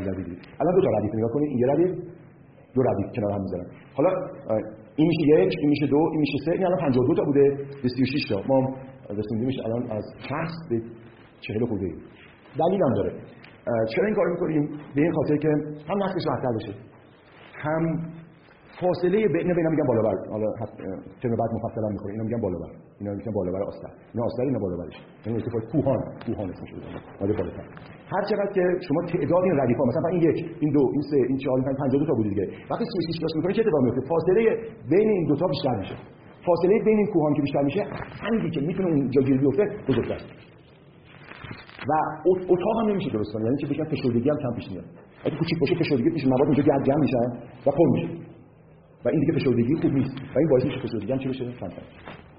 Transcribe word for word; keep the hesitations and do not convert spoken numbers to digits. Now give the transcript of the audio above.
زدید. الان دو تا ردیف نگاه کنید، این یه ردیف، دو ردیف کنار هم میذارم. حالا این میشه یک، این میشه دو، این میشه سه، این الان پنجاه و دو تا بوده به سی و شش تا. ما رسیدیمش الان از شصت به چهل خورده. دلیل هم داره. چرا این کارو می‌کنیم؟ به این خاطر که هم نقصش راحت‌تر بشه، هم فاصله بین اینا میگن بالا بر. حالا ترم بعد مفصلا می‌خوره. اینا میگن بالا بر، اینا میگن بالا بر آستر، اینا آستر، اینا بالا برش. یعنی اتفاق کوهان کوهان اسمش رو میذارن بالا بالاتر. هر چقدر که شما تعداد این ردیف‌ها مثلا این یک، این دو، این سه، این چهار، این پنج، پنجاه و دو تا بود دیگه. وقتی سی و شش پلاس می‌کنید چه اتفاقی میفته؟ فاصله بین این دو تا بیشتر میشه. فاصله بین این کوهان که بیشتر میشه، همینی که میتونه اونجا گیر بیفته بزرگتر. و اتاق هم نمیشه درست کنه، یعنی چه بگم فشردگی هم کم پیش میاد. اگه کوچیک باشه فشردگی پیش مواد اونجا گرد جمع میشن و پر میشه. و این دیگه فشردگی خوب نیست. و این باعث میشه فشردگی هم چی بشه؟ کمتر.